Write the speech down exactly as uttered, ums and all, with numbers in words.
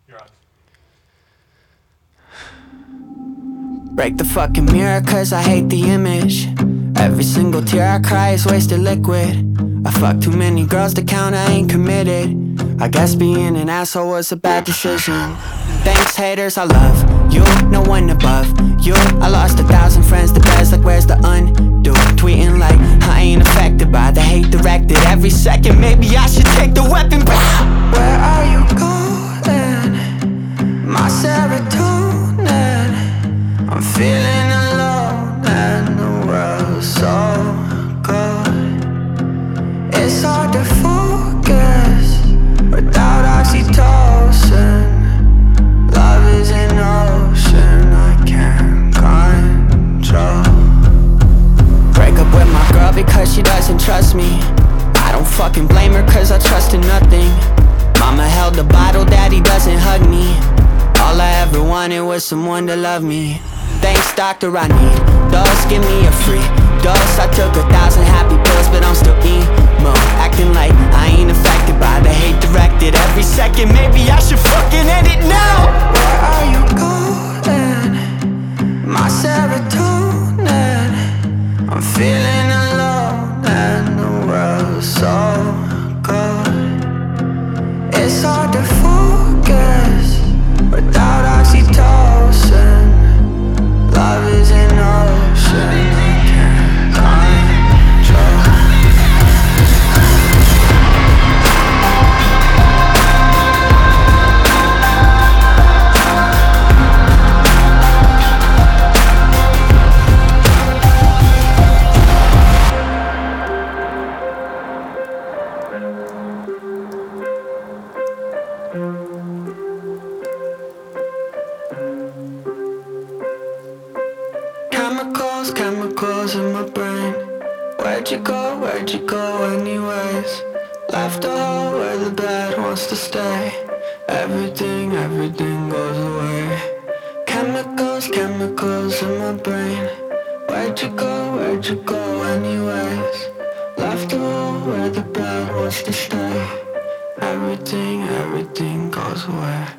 Break the fucking mirror cause I hate the image. Every single tear I cry is wasted liquid. I fucked too many girls to count, I ain't committed. I guess being an asshole was a bad decision. Thanks haters, I love you, no one above you. I lost a thousand friends, the best, like where's the undo? Tweeting like I ain't affected by the hate directed every second. Maybe I should take the weapon back. Where are you going? My serotonin. I'm feeling alone and the world's so good. It's hard to focus without oxytocin. Love is an ocean I can't control. Break up with my girl because she doesn't trust me. I don't fucking blame her cause I trust in nothing. Mama held the bottle, daddy doesn't hug me. All I ever wanted was someone to love me. Thanks doctor, I need dose, give me a free dose. I took a thousand happy pills but I'm still emo. Acting like I ain't affected by the hate directed every second. Maybe I should fucking end it now. Where are you going? My serotonin. I'm feeling alone and the world's so good. It's hard to focus without oxytocin. Love is an ocean I can't control. Chemicals, chemicals in my brain. Where'd you go, where'd you go anyways? Left a hole where the bad wants to stay. Everything, everything goes away. Chemicals, chemicals in my brain. Where'd you go, where'd you go anyways? Left a hole where the bad wants to stay. Everything, everything goes away.